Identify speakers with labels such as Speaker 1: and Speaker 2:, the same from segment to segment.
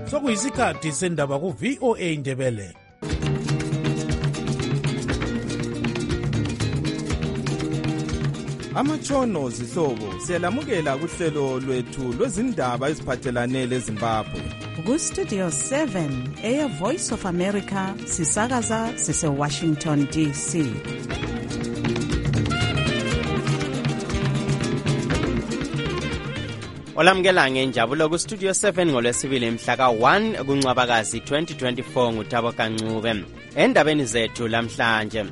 Speaker 1: sokuyisikhathi sendaba ku-VOA Indebele.
Speaker 2: Amatshono zihlobo siyalamukela kuhlelo lwethu lwezindaba eziphathelane leZimbabwe.
Speaker 3: Ku-Studio 7 Air Voice of America sisakaza sise-Washington DC.
Speaker 4: Olamukela ngenjabulo ku-Studio 7 ngolwesibili mhla ka-1 kuNcwabakazi 2024 nguThabo Kancube. Endabeni zethu lamhlanje,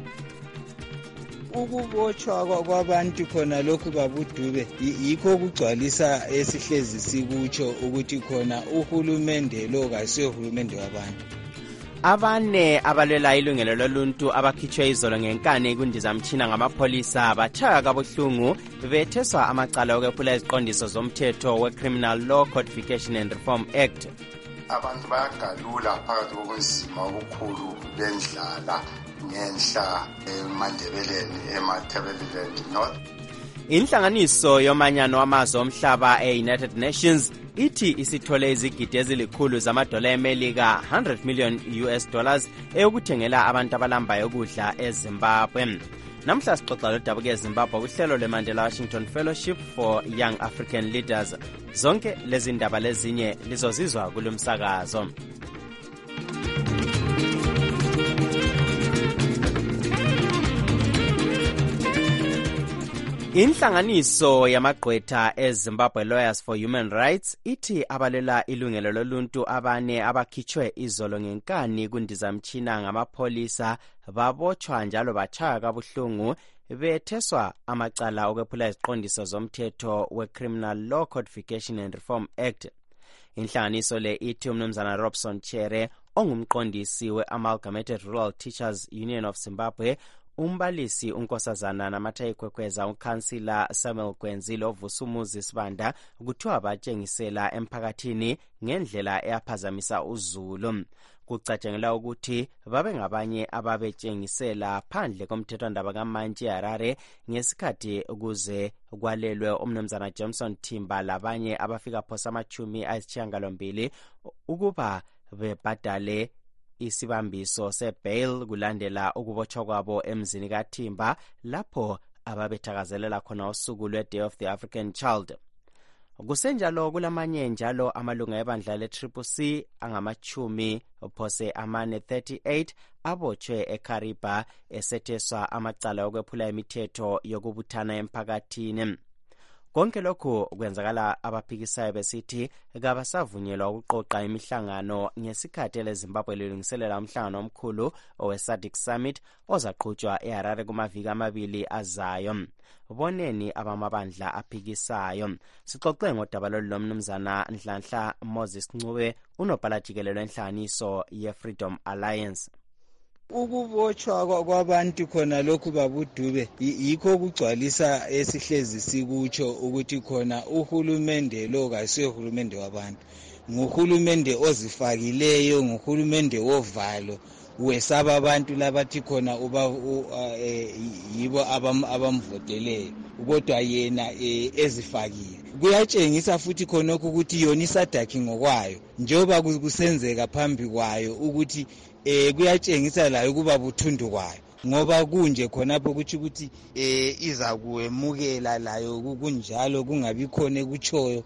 Speaker 5: ukubotshwa kwabantu khona lokhu babudube yikho kugcwalisa esihlezi sikutsho ukuthi khona uhulumende lo kasiyo uhulumende wabantu.
Speaker 4: abane abalwela ilungelo loluntu abakhitshwe izolo ngenkani kundizamtshina ngamapholisa batshaya kabuhlungu betheswa amacala okwephula iziqondiso zomthetho we-Criminal Law Codification and Reform Act.
Speaker 6: Abantu bayagalula phakathi kobunzima obukhulu bendlala ngenhla eMandebeleni eMatabeleland North.
Speaker 4: Inhlanganiso yomanyano wamazwe omhlaba e-United Nations ithi isithole izigidi ezilikhulu zamadola eMelika $100 million eyokuthengela abantu abalambayo ukudla eZimbabwe. Namhla sixoxa lodabuke eZimbabwe kuhlelo lweMandela Washington Fellowship for Young African Leaders. Zonke lezi ndaba lezinye lizozizwa kulomsakazo. Inhlanganiso yamagqwetha eZimbabwe Lawyers for Human Rights ithi abalela ilungelo loluntu abane abakhitshwe izolo ngenkani kundizamtshina ngamapholisa babotshwa njalo batshaya kabuhlungu betheswa amacala okwephula iziqondiso zomthetho we-Criminal Law Codification and Reform Act. Inhlanganiso le ithi umnumzana Robson Chere ongumqondisi we-Amalgamated Rural Teachers Union of Zimbabwe, umbalisi unkosazana namathayi kwekweza ukansila Samuel Gwenzile ovusumuzi Sibanda kuthiwa batshengisela emphakathini ngendlela eyaphazamisa uzulu. Kucatshangela ukuthi babe ngabanye ababetshengisela phandle komthethwandaba kaMantshi Harare ngesikhathi ukuze kwalelwe umnumzana Jameson Thimba labanye abafika phosa ama-80 ukuba bebhadale isibambiso sebail kulandela ukubotshwa kwabo emzini kaThimba lapho ababethakazelela khona usuku lwe-Day of the African Child. Kusenjalo kulamanye njalo amalunga ebandla le-CCC angama-38 abotshwe eKariba esetheswa amacala okwephula imithetho yokubuthana emphakathini. Konke lokhu kwenzakala abaphikisayo besithi kabasavunyelwa ukuqoqa imihlangano ngesikhathi leZimbabwe lilungiselela umhlangano omkhulu owe-SADC Summit ozaqhutshwa eHarare kumaviki amabili azayo. Boneni abamabandla aphikisayo. Sixoxe ngodaba lomnumzana Nhlanhla Moses Ncube, unobhala jikelelo enhlanganiso ye-Freedom Alliance.
Speaker 5: Ukubotshwa kwabantu khona lokhu babudube yikho kugcwalisa esihlezi sikutsho ukuthi khona uhulumende lo kasiyo uhulumende wabantu. Nguhulumende ozifakileyo, nguhulumende wovalo, wesaba abantu labathi khona yibo abamvoteleyo kodwa yena ezifakile. Kuyatshengisa futhi khonokho ukuthi yona isadaki ngokwayo njengoba kusenzeka phambi kwayo ukuthi kuyatshengisa layo ukuba buthundu kwayo ngoba kunje khonapho ukuthi iza kuwemukela layo kunjalo kungabi khona ekutshoyo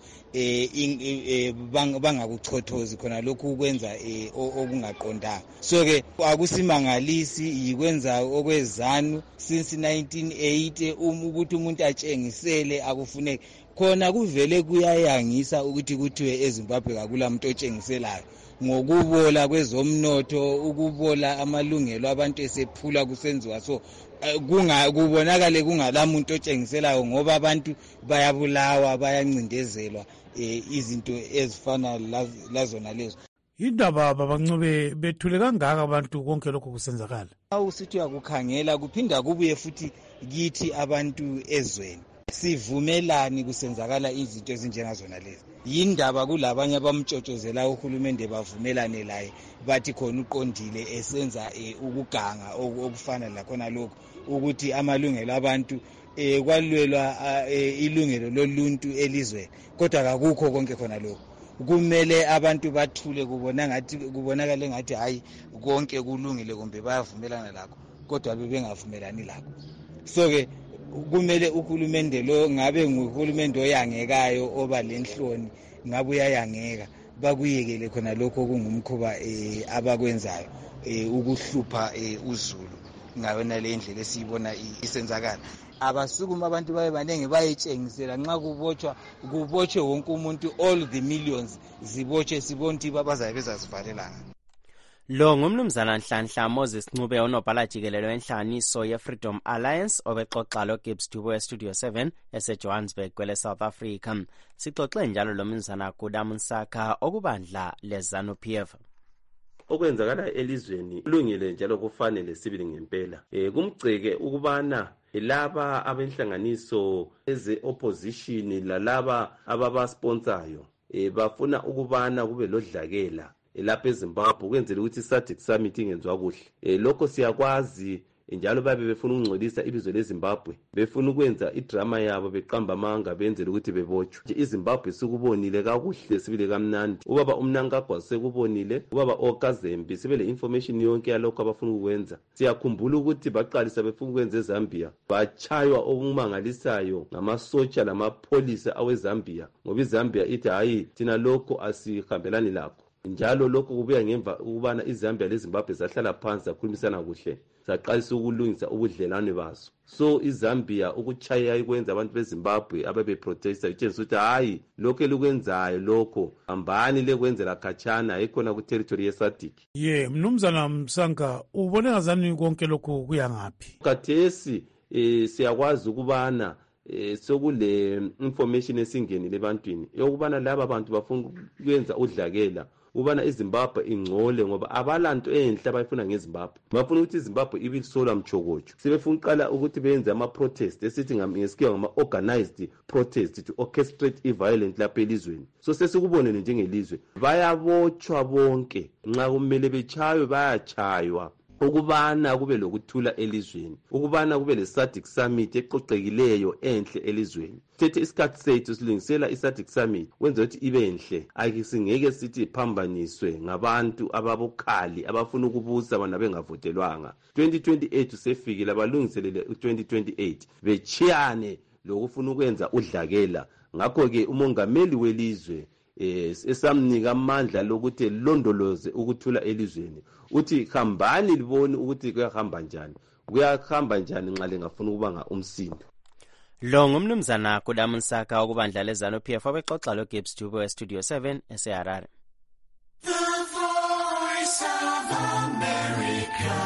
Speaker 5: bangakuchothozi khona lokhu ukwenza okungaqondanga. So ke akusimangalisi yikwenza okwezanu since 1980 ukuthi umuntu atshengisele akufuneki khona kuvele kuyayangisa ukuthi kuthiwe eZimbabwe akula muntu otshengiselayo ngokubola kwezomnotho, ukubola amalungelo abantu esephula kusenziwa so kubonakale kungalamuntu otshengiselayo ngoba abantu bayabulawa bayancindezelwa izinto ezifana lazona lezo.
Speaker 1: Indaba babancube bethule kangaka abantu konke lokho kusenzakala.
Speaker 5: Awusithi akukhangela kuphinda kubuye futhi kithi abantu ezweni sivumelani kusenzakala izinto ezinjengazona lezi. Yindaba kulabanye abamtshotshozela uhulumende bavumelane laye bathi khona uqondile esenza ukuganga okufana lakhona lokho ukuthi amalungelo abantu kwalwelwa ilungelo loluntu elizweni kodwa akukho konke khona lokho kumele abantu bathule kubonakale ngathi hayi konke kulungile kumbe bayavumelana lakho kodwa bebengavumelani lakho. So ke kumele uhulumende lo ngabe nguhulumende oyangekayo oba lenhloni ngabe uyayangeka bakuyekele khona lokho kungumkhuba abakwenzayo ukuhlupha uzulu ngayona le ndlela esiyibona isenzakala. Abasukuma abantu babe banenge bayetshengisela nxa kubotshwe wonke umuntu, all the millions zibotshwe sibonke babazabe bezazivalelanga.
Speaker 4: Lo ngumnumzana Nhlanhla Moses Ncube onobhala jikelelo wenhlanganiso ye-Freedom Alliance obexoxa loGibbs Dubo eStudio 7 eseJohannesburg kwele South Africa. Sixoxe njalo lo mnumzana Guda Munsaka okubandla leZANU-PF.
Speaker 7: Okwenzakala elizweni kulungile njalo kufanele sibili ngempela. Kumgceke ukubana laba abenhlanganiso eze-opposition lalaba ababasponsayo bafuna ukubana kube lodlakela lapha eZimbabwe kwenzela ukuthi SADC summit ingenzwa kuhle. Lokho siyakwazi njalo babe befuna ukungcolisa ibizo leZimbabwe, befuna ukwenza idrama yabo beqamba amanga benzela ukuthi bebotshwe. iZimbabwe sikubonile kakuhle sibile kamnandi, ubaba uMnangagwa sekubonile, ubaba oKazembe sibe le information yonke yalokho abafuna ukwenza. Siyakhumbula ukuthi baqalisa befuna ukwenza eZambia, bachaywa okumangalisayo ngamasotsha lamapholisa aweZambia ngoba iZambia ithi hayi thina lokho asihambelani lakho. Njalo lokho kubuya ngemva ukubana iZambia leZimbabwe zahlala phansi zakhulumisana kuhle, zaqalisa ukulungisa ubudlelwane baso. So iZambia ukuchaya ikwenza abantu beZimbabwe ababe protesta itshengisa ukuthi hayi lokho elikwenzayo lokho hambani lekwenzela khatshana ikhona ku territory yeSADC.
Speaker 1: Mnumzana Msanka, ubone ngazani konke lokho kuya ngaphi?
Speaker 7: Khathesi siyakwazi ukubana sokule information esingenile ebantwini yokubana laba bantu bafuna ukwenza udlakela ubana iZimbabwe ingcole ngoba abalanto enhle abayifuna ngeZimbabwe. Bafuna ukuthi iZimbabwe ibisolwa mchokocho. Sebefuna uqala ukuthi benze ama protest esithi ngesikiwa ngama organized protest to orchestrate i-violence lapha elizweni. So sesikubonene njengelizwe bayabotshwa bonke, nxa kumele bechaywe bayachaywa, ukubana kube lokuthula elizweni, ukubana kube le SADC summit eqoqekileyo enhle elizweni. Thethe isikhathi sethu silungisela iSADC summit wenza ukuthi ibe enhle, ayisingeke sithi iphambaniswe ngabantu ababukhali abafuna ukubusa abantu bengavotelwanga. 2028 usefikile abalungiselele u2028 bechiyane lokufuna ukwenza udlakela. Ngakho ke umongameli welizwe esamnika amandla lokuthi londoloze ukuthula elizweni, uthi hambani libone ukuthi kuyahamba njani nxa lengafuna ukubanga umsindo.
Speaker 4: Lo ngumnumzana Guda Munsaka okubandla leZANU-PF obexoxa loGibbs Dubo eStudio 7 eseHarare.
Speaker 8: The Voice of America,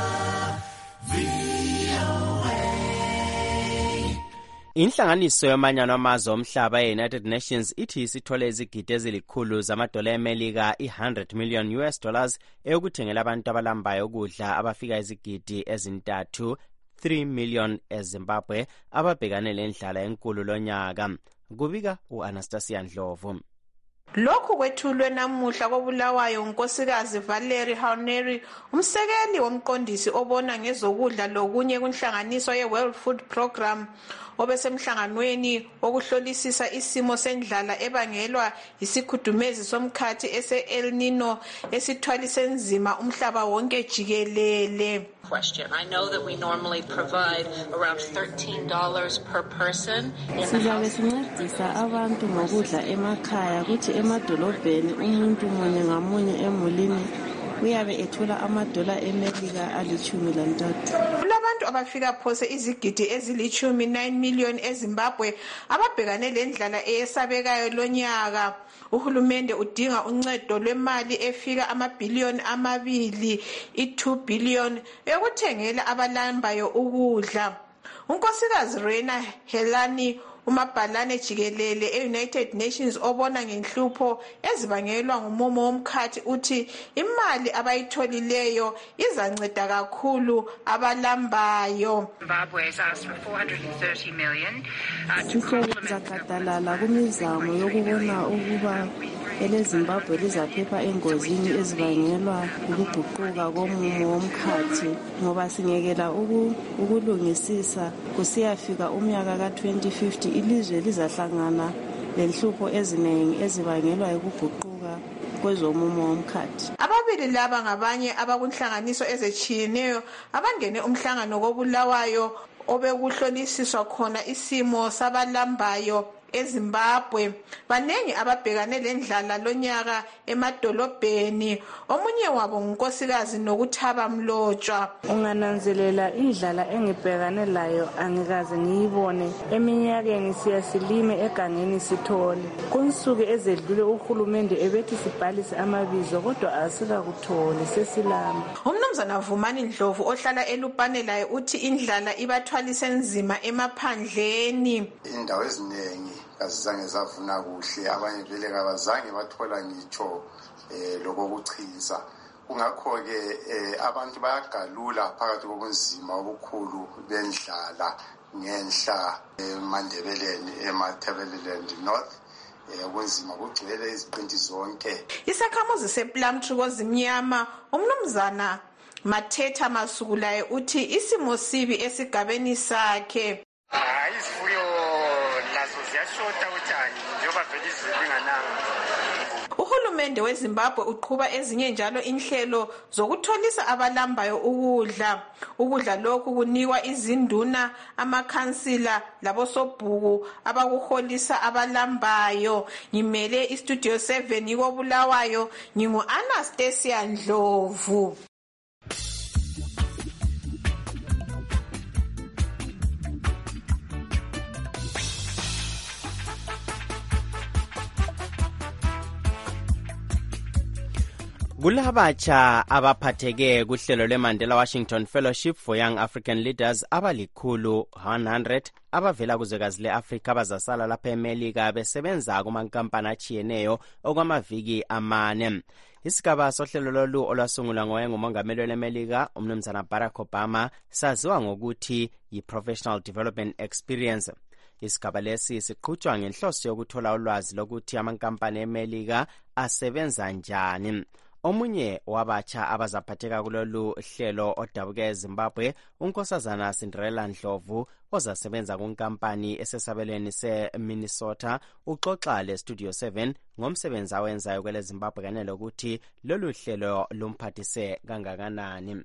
Speaker 4: Inhlanganiso yomanyano amazwe omhlaba ye-United Nations ithi isithole izigidi ezilikhulu zamadola eMelika $100 million eyokuthengela abantu abalambayo ukudla abafika izigidi ezintathu 3 million eZimbabwe ababhekane lendlala enkulu lonyaka. Kubika u-Anastasia Ndlovu.
Speaker 9: Lokhu kwethulwe namuhla koBulawayo unkosikazi Valerie Hauneri, umsekeli womqondisi obona ngezokudla lokunye kunhlanganiso ye-World Food Program, obesemhlanganweni wokuhlolisisa isimo sendlala ebangelwa isikhudumezi somkhathi ese-El Nino esithwalise nzima umhlaba wonke jikelele.
Speaker 10: I know that we normally provide around $13 per person.
Speaker 11: Sizabe sincedisa abantu ngokudla emakhaya kuthi emadolobheni umuntu munye ngamunye emulini uyabe ethola amadola eMelika $13.
Speaker 9: Kulabantu abafika phose izigidi ezili-19 million eZimbabwe ababhekane lendlala eyesabekayo lonyaka. Uhulumende udinga uncedo lwemali efika amabhiliyoni 2, i-2 billion yokuthengela abalambayo ukudla. Unkosikazi Rena Helani, umabhalane jikelele e-United Nations obona ngenhlupho ezibangelwa ngumumo womkhathi, uthi imali abayitholileyo izanceda kakhulu abalambayo.
Speaker 11: Sisebenza gadalala kumizamo yokubona ukuba eleZimbabwe lizaphepha engozini ezibangelwa ukuguquka komumo womkhathi, ngoba singekela ukulungisisa kusiyafika umnyaka ka-2050 ilizwe lizahlangana lenhlupho eziningi ezibangelwa yikuguquka kwezomumo womkhathi.
Speaker 9: Ababili laba ngabanye abakunhlanganiso ezetshiyeneyo abangene umhlangano koBulawayo obekuhlolisiswa khona isimo sabalambayo eZimbabwe. Banengi ababhekane lendlala lonyaka emadolobheni. Omunye wabo ngunkosikazi Nokuthaba Mlotshwa.
Speaker 11: Ungananzelela indlala engibhekane layo angikaze ngiyibone eminyakeni siyasilime egangeni sithole. Kunsuku ezedlule uhulumende ebethi sibhalise amabizo kodwa asikakutholi sesilama.
Speaker 9: Umnumzana Vumani Ndlovu ohlala eLupane laye uthi indlala ibathwalise nzima emaphandleni.
Speaker 6: Indawo eziningi azange zavuna kuhle, abanye vele kabazange bathola ngitsho lokokuchiza. Kungakho-ke abantu bayagalula phakathi kobunzima obukhulu bendlala ngenhla eMandebeleni eMatabeleland North. Ubunzima bugcwele iziqinti zonke.
Speaker 9: Isakhamuzi sePlumtree koZimnyama umnumzana Mathetha Masukulaye uthi isimo sibi esigabeni sakhe.
Speaker 12: Izifuyo lazo ziyashota utshani njengoba vele izulu lingananga.
Speaker 9: Uhulumende weZimbabwe uqhuba ezinye njalo inhlelo zokutholisa abalambayo ukudla. Ukudla lokhu kunikwa izinduna, amakhansila labosobhuku abakuholisa abalambayo. Ngimele iStudio 7 koBulawayo, ngingu-Anastasia Ndlovu.
Speaker 4: Kulabatsha abaphatheke kuhlelo lweMandela Washington Fellowship for Young African Leaders abalikhulu 100 abavela kuzwekazi le-Afrika abazasala lapha eMelika besebenza kumankampani achiyeneyo okwamaviki amane. Isigaba sohlelo lolu olwasungulwa ngoyengumongameli weMelika umnumzana Barack Obama saziwa ngokuthi yi-Professional Development Experience. Isigaba lesi siqhutshwa ngenhloso yokuthola ulwazi lokuthi amankampani eMelika asebenza njani. Omunye wabatsha abazaphatheka kulolu hlelo odabuke eZimbabwe unkosazana Cinderella Ndlovu ozasebenza kunkampani esesabelweni seMinnesota uxoxa leStudio 7 ngomsebenzi awenzayo kwele Zimbabwe kanye lokuthi lolu hlelo lumphathise kangakanani.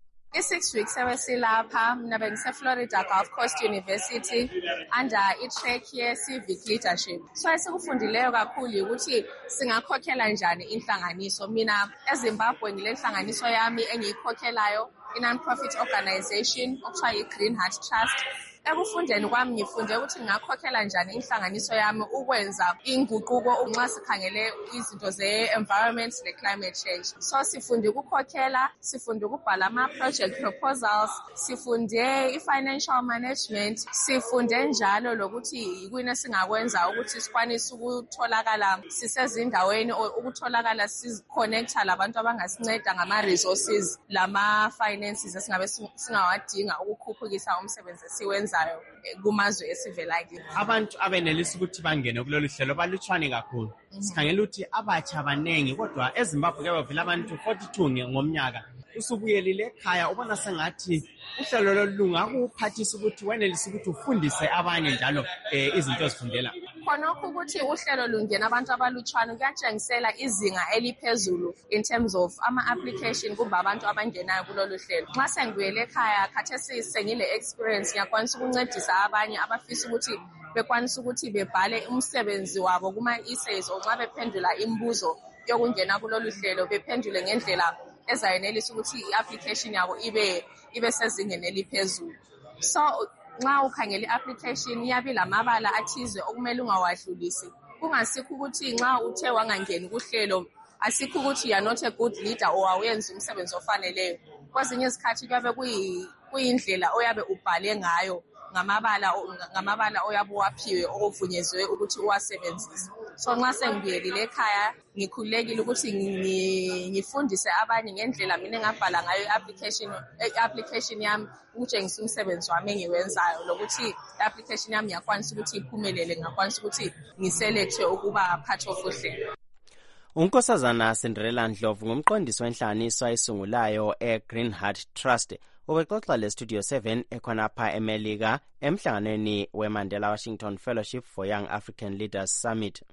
Speaker 13: I-6 weeks ebesilapha mina bengiseFlorida Gulf Coast University under i-track ye-civic leadership. So esikufundileyo kakhulu ukuthi singakhokhela njani inhlanganiso. Mina eZimbabwe ngile nhlanganiso yami engiyikhokhelayo i-non-profit organization okuthiwa yi-Green Heart Trust. Ekufundeni kwami ngifunde ukuthi ngingakhokhela njani inhlanganiso yami ukwenza inguquko nxa sikhangele izinto ze-environment ne-climate change. So sifunde ukukhokhela, sifunde ukubhala ama-project proposals, sifunde i-financial management, sifunde njalo lokuthi yikuyini esingakwenza ukuthi sikwanise ukutholakala sisezindaweni ukutholakala siziconnecta labantu abangasinceda ngama-resources lama-finances esingabe singawadinga ukukhuphukisa umsebenzi esiwenza kumazwe esivela kiwo.
Speaker 14: Abantu abenelisa ukuthi bangene kulolu hlelo balutshwane kakhulu. Sikhangela ukuthi abatsha abanengi kodwa eZimbabwe kuyavela abantu 42 ngomnyaka. Usubuyelile ekhaya ubona sengathi uhlelo lolu lungakuphathisa ukuthi wenelise ukuthi ufundise abanye njalo izinto ezifundela.
Speaker 13: Khonokho ukuthi uhlelo lungena abantu abalutshwane kuyatshengisela izinga eliphezulu in terms of ama-application kuba abantu abangenayo kulolu hlelo. Nxa sengibuyele ekhaya khathesi sengile experience ngiyakwanisa ukuncedisa abanye abafisa ukuthi bekwanisa ukuthi bebhale umsebenzi wabo kuma-essays nxa bephendula imibuzo yokungena kulolu hlelo bephendule ngendlela ezayenelisa ukuthi i-application yabo ibe sezingeni eliphezulu. So nxa ukhangela i-application iyabe lamabala athize okumele ungawadlulisi. Kungasikho ukuthi nxa uthe wangangeni kuhlelo asikho ukuthi you are not a good leader or awenza umsebenzi ofaneleyo. Kwezinye izikhathi kuyabe kuyindlela oyabe ubhale ngayo ngamabala oyabe waphiwe okuvunyezwe ukuthi uwasebenzise. So nxa sengibuyelile ekhaya ngikhululekile ukuthi ngifundise abanye ngendlela mina engabhala ngayo i-application yami ukutshengisa umsebenzi wami engiwenzayo lokuthi i-application yami yakwanisa ukuthi iphumelele ngakwanisa ukuthi ngiselethwe ukuba part of uhlelo.
Speaker 4: Unkosazana Cinderella Ndlovu ngumqondisi wenhlanganiso ayisungulayo eGreen Heart Trust ubexoxa leStudio 7 ekhonapha eMelika emhlanganweni weMandela Washington Fellowship for Young African Leaders Summit.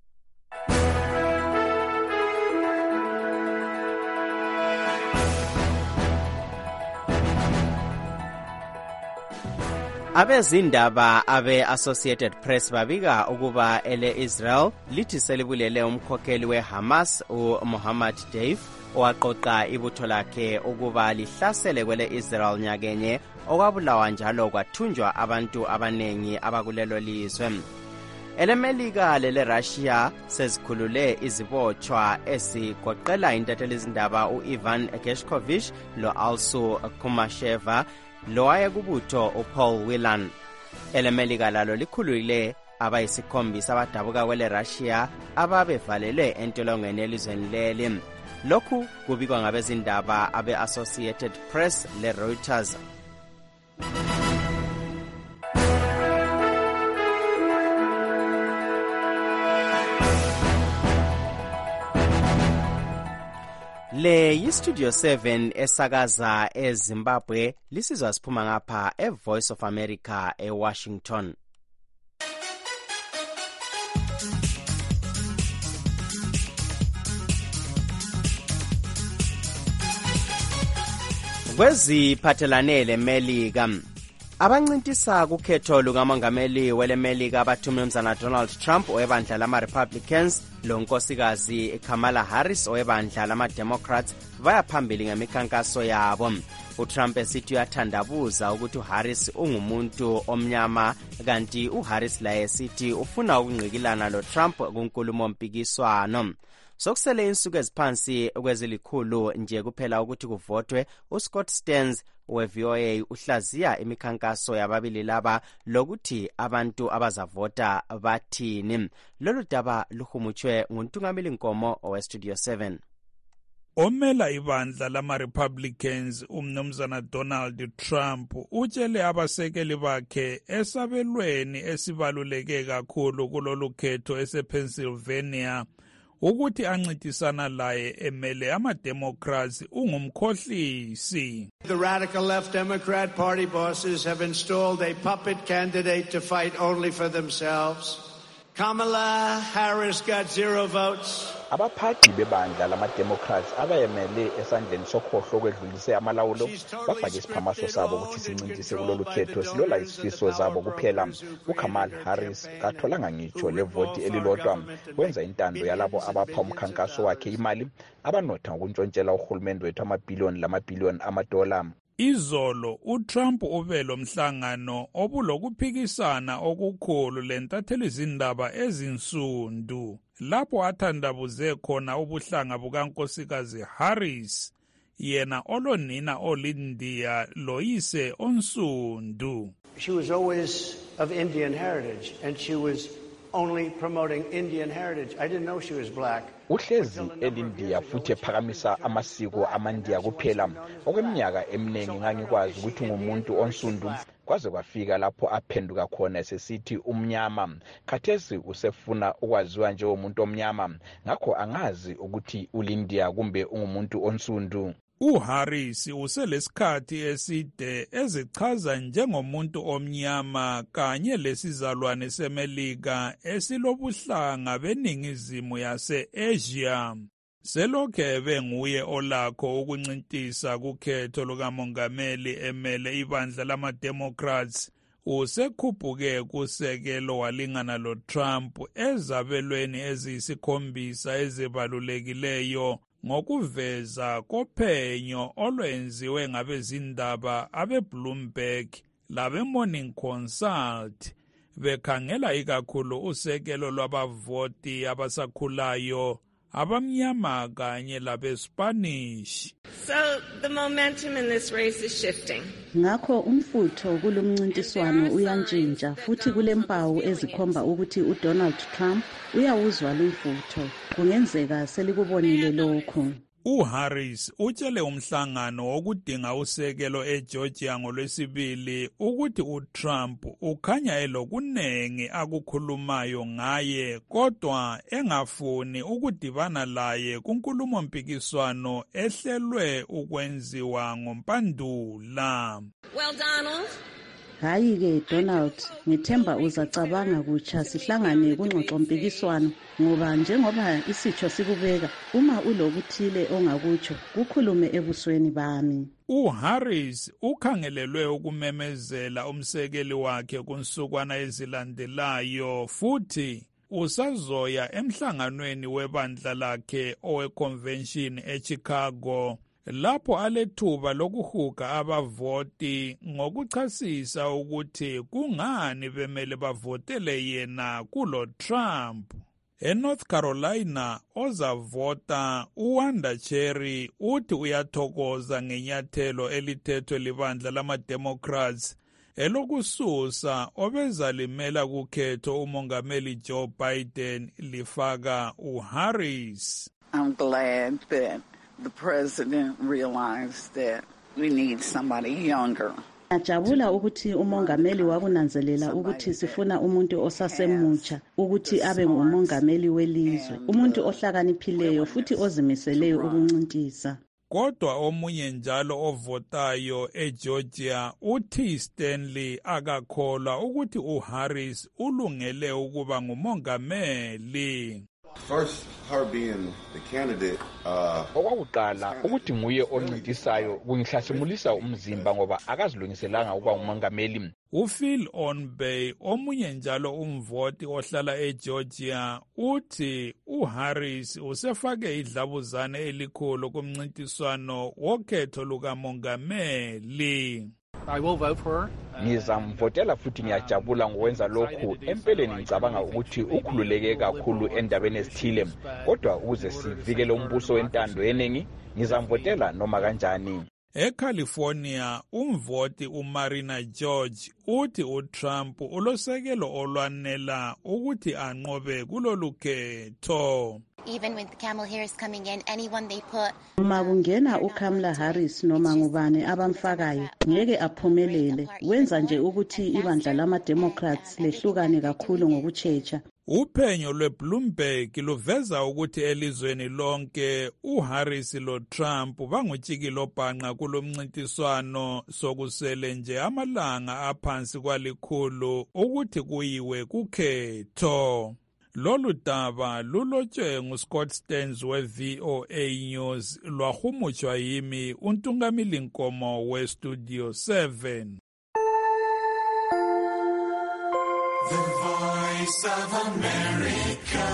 Speaker 4: Abezindaba abe-Associated Press babika ukuba ele-Israel lithi selibulele umkhokheli we-Hamas uMohammad Deif owaqoqa ibutho lakhe ukuba lihlasele kwele-Israel nyakenye okwabulawa njalo kwathunjwa abantu abanengi abakulelo lizwe. EleMelika lele-Russia sezikhulule izibotshwa esigoqela intathelizindaba u-Ivan Gershkovich lo-Alsu Kumasheva lowaye kubutho uPaul Whelan. EleMelika lalo likhulule abayisikhombisa abadabuka kwele-Russia ababevalelwe entolongweni elizweni leli. Lokhu kubikwa ngabezindaba abe-Associated Press le-Reuters. Le yiStudio 7 esakaza eZimbabwe lisizwa siphuma ngapha eVoice of America eWashington. Kweziphathelane leMelika, abancintisa kukhetho lukamongameli weleMelika abathume umzana Donald Trump owebandla lama-Republicans lonkosikazi Kamala Harris owebandla lama-Democrats vaya phambili ngemikhankaso yabo. uTrump esithi uyathandabuza ukuthi uHarris ungumuntu omnyama kanti uHarris laye esithi ufuna ukungqikilana loTrump kunkulumo mpikiswano. Sokusele insuku eziphansi kwezilikhulu nje kuphela ukuthi kuvotwe, uScott Stearns we-VOA uhlaziya imikhankaso yababili laba lokuthi abantu abazavota bathini. Lolu daba luhumutshwe nguNtungameli Nkomo oweStudio 7.
Speaker 1: Omela ibandla lama-Republicans umnumzana Donald Trump utshele abasekeli bakhe esabelweni esibaluleke kakhulu kulolu khetho esePennsylvania ukuthi ancintisana laye emele ama-Democrats ungumkhohlisi.
Speaker 15: The radical left Democrat Party bosses have installed a puppet candidate to fight only for themselves. Kamala Harris got 0 votes.
Speaker 16: Abaphathi bebandla lama-Democrats abayemele esandleni sokhohlo kwedlulise amalawulo bafake isiphamaso sabo ukuthi sincintise kulolu khetho silola isifiso zabo kuphela. uKamala Harris katholanga ngitsho levoti elilodwa. Wenza intando yalabo abapha umkhankaso wakhe imali abanotha ngokuntshontshela uhulumende wethu amabhiliyoni amadola.
Speaker 1: Izolo uTrump ubelo mhlangano obulokuphikisana okukhulu lentathelizindaba ezinsundu lapho athandabuze khona ubuhlanga bukankosikazi Harris yena olonina olindiya loyise onsundu.
Speaker 15: She was always of Indian heritage and she was only promoting Indian heritage. I didn't know she was black.
Speaker 16: Uhlezi elindiya futhi ephakamisa amasiko amandiya kuphela. Okweminyaka eminingi ngangikwazi ukuthi ngumuntu onsundu kwaze kwafika lapho aphenduka khona sesithi umnyama. Khathesi usefuna ukwaziwa njengomuntu omnyama. Ngakho angazi ukuthi ulindiya kumbe ungumuntu onsundu.
Speaker 1: uHarris uselesikhathi eside ezichaza njengomuntu omnyama kanye lesizalwane seMelika esilobuhlanga beningizimu yase-Asia. Selokhe benguye olakho ukuncintisa kukhetho lukamongameli emele ibandla lama-Democrats, usekhuphuke kusekelo walingana loTrump ezabelweni eziyisikhombisa ezibalulekileyo ngokuveza kophenyo olwenziwe ngabezindaba abeBloomberg labeMorning Consult bekhangela ikakhulu usekelo lwabavoti abasakhulayo abamnyama kanye labeSpanish.
Speaker 17: So the momentum in this race is shifting.
Speaker 3: Ngakho umfutho kulomncintiswano uyantshintsha futhi kulempawu ezikhomba ukuthi uDonald Trump uyawuzwa lumfutho. Kungenzeka selikubonile lokho.
Speaker 18: uHarris utshele umhlangano wokudinga usekelo eGeorgia ngoLwesibili ukuthi uTrump ukhanya elokunengi akukhulumayo ngaye kodwa engafuni ukudibana laye kunkulumo mpikiswano ehlelwe ukwenziwa ngoMpandula.
Speaker 17: Well, Donald.
Speaker 3: Hayi-ke Donald, ngithemba uzacabanga kutsha sihlangane kungxoxompikiswano ngoba njengoba isitsho sikubeka uma ulokuthile ongakutsho kukhulume ebusweni bami.
Speaker 18: uHarris ukhangelelwe ukumemezela umsekeli wakhe kunsukwana ezilandelayo futhi usazoya emhlanganweni webandla lakhe oweconvention eChicago lapho alethuba lokuhuga abavoti ngokuchasisa ukuthi kungani bemele bavotele yena kulo Trump. ENorth Carolina ozavota uWanda Cherry uthi uyathokoza ngenyathelo elithethwe libandla lama-Democrats elokususa obezalimela kukhetho umongameli Joe Biden lifaka uHarris.
Speaker 19: I'm glad that the president realized that we need somebody younger.
Speaker 3: Ajabula ukuthi umongameli wakunanzelela ukuthi sifuna umuntu osasemutsha ukuthi abe ngumongameli welizwe, umuntu ohlakaniphileyo futhi ozimiseleyo ukuncintisa.
Speaker 18: Kodwa omunye njalo ovotayo eGeorgia uT Stanley akakholwa ukuthi uHarris ulungele ukuba ngumongameli.
Speaker 20: First, her being the candidate,
Speaker 16: okwakuqala ukuthi nguye oncintisayo kungihlasimulisa umzimba ngoba akazilungiselanga ukuba ngumongameli.
Speaker 18: uPhil Onbey omunye njalo umvoti ohlala eGeorgia uthi uHarris usefake idlabuzane elikhulu kumncintiswano wokhetho lukamongameli.
Speaker 21: I will vote for her.
Speaker 16: Ngizamvotela futhi ngiyajabula ngokwenza lokhu. Empeleni ngicabanga ukuthi ukhululeke kakhulu endabeni ezithile, kodwa ukuze sivikele umbuso wentando yeningi ngizamvotela noma kanjani.
Speaker 18: ECalifornia umvoti uMarina George uthi uTrump ulosekelo olwanela ukuthi anqobe kulolu khetho.
Speaker 22: Even with Kamala Harris coming in, anyone they put.
Speaker 3: Uma kungena uKamala Harris noma ngubani abamfakayo ngeke aphumelele. Wenza nje ukuthi ibandla lama-Democrats lehlukane kakhulu ngokutshecha.
Speaker 18: Uphenyo lweBloomberg luveza ukuthi elizweni lonke uHarris loTrump bangutshikilo bhanqa kulomncintiswano sokusele nje amalanga aphansi kwalikhulu ukuthi kuyiwe kukhetho. Lolu daba lulotshwe nguScott Stearns we-VOA News lwahumutshwa yimi uNtungamili Nkomo we-Studio 7.
Speaker 8: The Voice of America.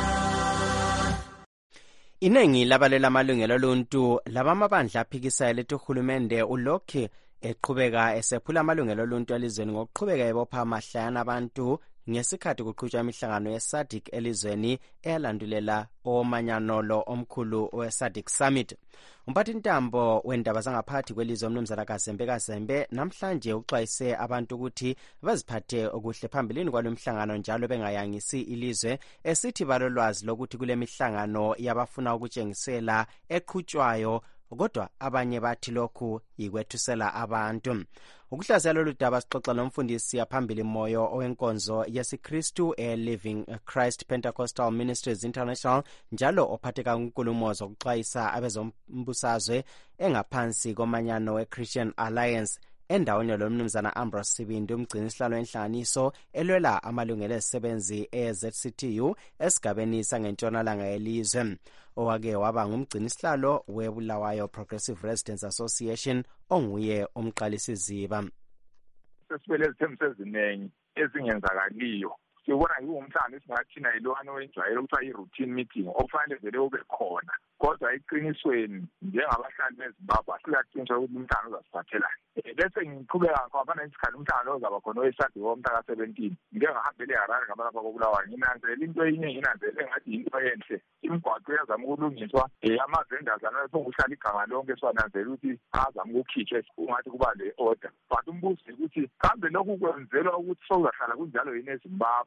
Speaker 4: Inengi labalela amalungelo oluntu labamabandla aphikisayo lethi uhulumende ulokhu eqhubeka esephula amalungelo oluntu elizweni ngokuqhubeka ebopha amahlaya abantu ngesikhathi kuqhutshwa imihlangano yeSADC elizweni eyalandulela omanyano omkhulu weSADC Summit. Umphathintambo wendaba zangaphakathi kwelizwe umnumzana Kazembe namhlanje uxwayise abantu ukuthi baziphathe okuhle phambilini kwalomhlangano njalo bengayangisi ilizwe esithi balolwazi lokuthi kule mihlangano yabafuna ukutshengisela eqhutshwayo kodwa abanye bathi lokhu yikwethusela abantu. Ukuhlaziya lolu daba sixoxa nomfundisi yaphambili moyo owenkonzo yesiKristu eLiving Christ Pentecostal Ministries International njalo ophatheka kunkulumo zokuxwayisa abezombusazwe engaphansi komanyano weChristian Alliance endaweni lomnumzana Ambrose Sibindi umgcini sihlalo enhlanganiso elwela amalungelo ezisebenzi eZCTU esigabeni sangentshonalanga yelizwe. Owake waba ngumgcini sihlalo weBulawayo Progressive Residents Association onguye umqalisiziba.
Speaker 23: Sesibele izithembiso eziningi ezingenzakaliyo. Sibona yiwumhlangano esingathina yilwana wenjwayelo kuthiwa i-routine meeting okufanele vele ube khona. Kodwa eqinisweni njengabahlali beZimbabwe siyaqiniswa ukuthi umhlangano uzasiphathelana. Bese ngiqhubeka ngapha isikhathi umhlangano ozaba khona weSADC womhla ka-17. Ngike ngahambele eHarare ngapha lapha koBulawayo nginanzelela into enye nginanzelela engathi into enhle. Imigwaqo yazama ukulungiswa ama-vendors anophonga uhlala igama lonke siwananzela ukuthi azama ukukhitshwa ungathi kuba le order. But umbuzo ukuthi kambe lokhu kwenzelwa ukuthi sokuzahlala kunjalo yini eZimbabwe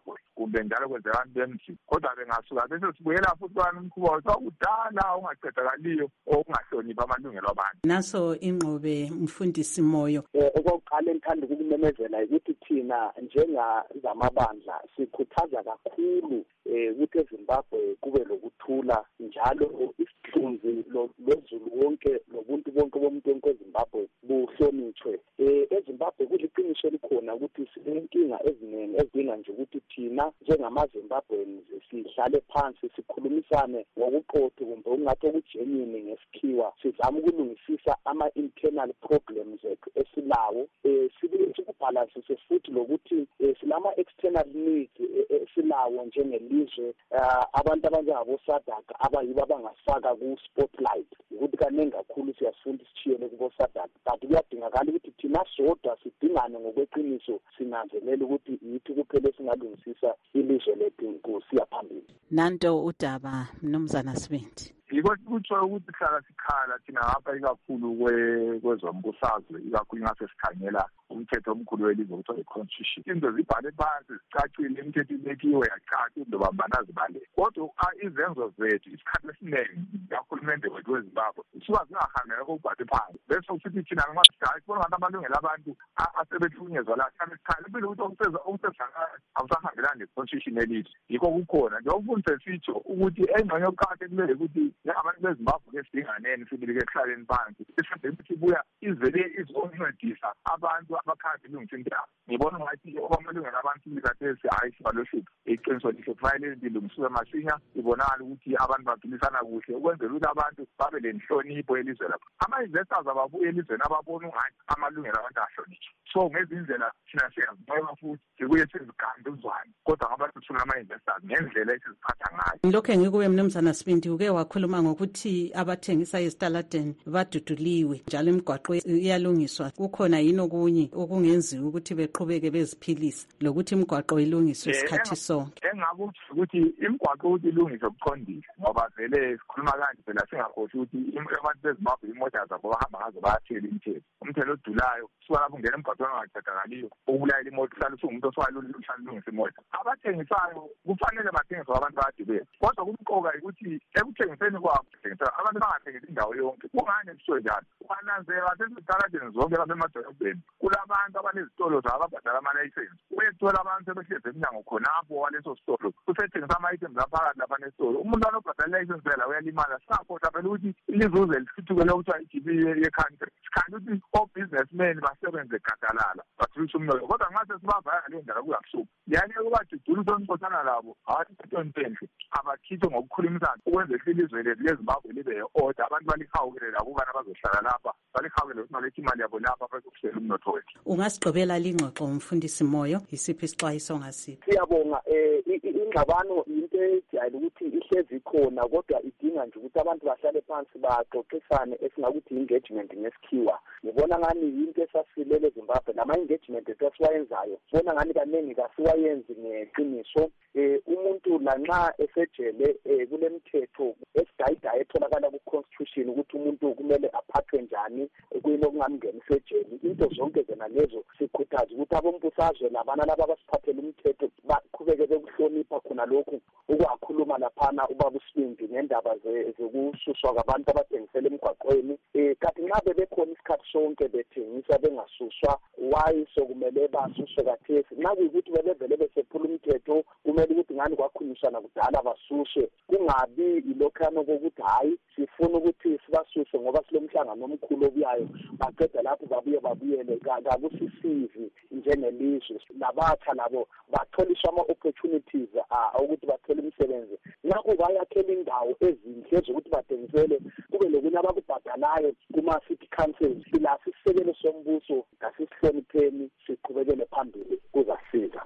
Speaker 23: eZimbabwe kumbe njalo kwenzeka abantu bemzini kodwa bengasuka bese sibuyela futhi umkhuba wakudala ongaqedakaliyo okungahloniphi amalungelo abantu.
Speaker 3: Naso Ingqobe Mfundisi Moyo.
Speaker 2: Okokuqala engithanda ukumemezela ukuthi thina njengazamabandla sikhuthaza kakhulu ukuthi eZimbabwe kube lokuthula njalo isithunzi lozulu wonke nobuntu bonke bomuntu wonke eZimbabwe buhlonitshwe. eZimbabwe kuliqiniso likhona ukuthi sinenkinga eziningi ezidinga nje ukuthi thina njengamaZimbabweans sihlale phansi sikhulumisane ngokuqotho kumbe ungathi okujenini ngesikhiwa sizama ukulungisisa ama-internal problems ethu esilawo sibuye sikubhalansise futhi lokuthi silama-external needs esilawo njengelizwe abantu abanjengabo-SADC abayibo abangasifaka ku-spotlight ukuthi kaningi kakhulu siyasifunda isishiyele kubo-SADC but kuyadingakala ukuthi thina sodwa sidingane ngokweqiniso sinanzelela ukuthi yithi kuphela esingalungisisa ilizwe lethu siya phambili.
Speaker 3: Nanto udaba Mnumzana Sibindi.
Speaker 23: Yiko kutsho ukuthi hlala sikhala thina ngapha ikakhulu kwezombusazwe ikakhulu ngase sikhangela umthetho omkhulu welizwe okuthiwa i-constitution. Into zibhale phansi zicacile imithetho ibekiwe yacaca into bambana zibale. Kodwa izenzo zethu isikhathi esiningi kahulumende wethu weZimbabwe suka zingahambela kokubhale phansi. Bese usithi thina nxa sihlala sibona ngathi amalungelo abantu asebethunyezwa la sihlale sikhala impilo ukuthi okusezakala awusahambelani ne-constitution elizwe. Yikho kukhona njengoba umfundisi sitsho ukuthi engxenye yokuqakathekileyo ukuthi abantu beZimbabwe kesidinganeni sibili kekuhlaleni phansi isade ukuthi ibuya izele izoncedisa abantu abakhandi ilungisa into yabo. Ngibona ngathi okwamulungelo abantu likathesi hayi sibaloshipi iqiniso lihle kufanele lilungiswe masinya ibonakala ukuthi abantu baphilisana kuhle ukwenzela ukuthi abantu babe lenhlonipho elizwe lapho. Ama-investors ababuye elizweni ababona ungathi amalungelo abantu ahlonitshwe. So ngezindlela thina siyazibona futhi sibuye sizigande uzwane kodwa ngabantu thina ama-investors ngendlela esiziphatha ngayo.
Speaker 3: Lokho engikuwe Mnumzana Sibindi uke wakhuluma ngokuthi abathengisa ezitaladeni baduduliwe njalo imigwaqo iyalungiswa. Kukhona yini okunye okungenziwa ukuthi beqhubeke beziphilisa lokuthi imigwaqo ilungiswe isikhathi sonke?
Speaker 23: Engakuthi ukuthi imigwaqo ukuthi ilungiswe kuqondile ngoba vele sikhuluma kanje phela singakhohlwa ukuthi abantu beZimbabwe imoto zabo bahamba ngazo bayathela imithelo. Umthelo odulayo suka lapho ungena emgwaqweni ongaqedakaliyo ukulayela imoto uhlale usuwumuntu oswalungisa imoto. Abathengisayo kufanele bathengiswe abantu bayadibela kodwa kumqoka ukuthi ekuthengiseni kwabo abantu bangathengisi indawo yonke. Kungani kusho njalo? Kwananzela sesitaladeni zonke lapha emadolobheni kulabantu abanezitolo zabo ababhadala ama-license. Uyethola abantu sebehlezi emnyango khonapho waleso sitolo usethengisa ama-items aphakathi lapha nesitolo. Umuntu anobhadala i-license phela uyalimala. Sakhohlwa phela ukuthi ilizuze lisithukele okuthiwa i-GB ye-country. Sikhanda ukuthi o-businessmen basebenze gadalala bathulisha umnotho kodwa nxa sesibavaya ngaleyo ndlela kuyabuhlungu. Yani ukubajudula usonixoxana labo hayi into enhle abakhithe ngokukhulumisana ukwenzela ilizwe lethu leZimbabwe libe ye-order abantu balihawukele labo ukubana bazohlala lapha balihawukele ukuthi balethe imali yabo lapha bazokuhlela umnotho wethu.
Speaker 3: Ungasigqibela lingxoxo Mfundisi Moyo isiphi isixwayiso ongasiphi?
Speaker 2: Siyabonga ingxabano into ejayele ukuthi ihlezi khona kodwa idinga nje ukuthi abantu bahlale phansi baxoxisane esingakuthi engagement ngesikhiwa. Ngibona ngani into esasilele eZimbabwe nama-engagement esiwayenzayo bona ngani kaningi kasiwayenzi ngeqiniso. Umuntu lanxa esejele kule mithetho esidayidayo etholakala ku-constitution ukuthi umuntu kumele aphathwe njani kuyilo kungamngenisa ejele. Into zonke zona lezo sikhuthaza ukuthi abombusazwe labana laba abasiphathela umthetho baqhubeke bekuhlonipha khona lokhu ukwakhuluma laphana ubaba uSibindi ngendaba zokususwa kwabantu abathengisela emgwaqweni. Kanti nxa bebekhona isikhathi sonke bethengisa bengasuswa why sokumele basuswe kathesi? Nxa kuyikuthi bebevele besephula umthetho kumele ukuthi ngani kwakhulunyiswana kudala basuswe kungabi ilokhano kokuthi hayi sifuna ukuthi sibasuse ngoba silomhlangano omkhulu obuyayo baqeda lapho babuyele kakusisizi njengelizwe. Nabatsha labo batholiswa ama-opportunities ukuthi bathole imisebenzi. Ngakho bayakhela indawo ezinhle zokuthi bathengisele kube lokunye abakubhadalayo kuma-city councils. Silasi isisekelo sombuso ngasisihlonipheni siqhubekele phambili kuzasiza.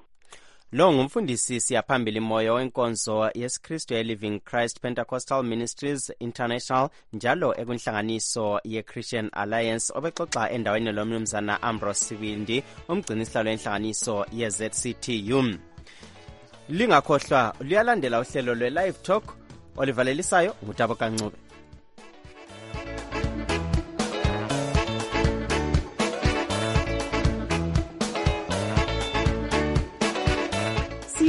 Speaker 4: Lo ngumfundisi siyaphambili Moyo wenkonzo yesiKristu ye-Living Christ Pentecostal Ministries International njalo ekunhlanganiso ye-Christian Alliance obexoxa endaweni lomnumzana Ambrose Sibindi umgcinisihlalo wenhlanganiso ye-ZCTU. Lingakhohlwa luyalandela uhlelo lwe-Live Talk olivalelisayo ngutabo Kancube.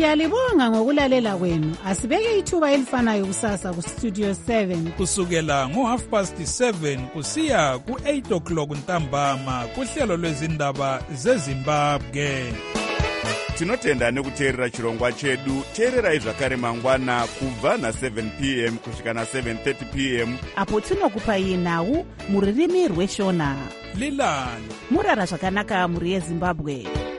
Speaker 5: Siyalibonga ngokulalela kwenu. Asibeke ithuba elifanayo kusasa ku Studio 7
Speaker 18: kusukela ngo7:30 kusiya ku8 o'clock ntambama kuhlelo lwezindaba zeZimbabwe.
Speaker 7: Tinotenda nekuteerera chirongwa chedu. Teererai zvakare mangwana kubva na7 p.m. kusvika na7:30 p.m.
Speaker 21: apo tinokupai nhau muririmi rweshona.
Speaker 18: Lilani
Speaker 21: murara zvakanaka muri yeZimbabwe.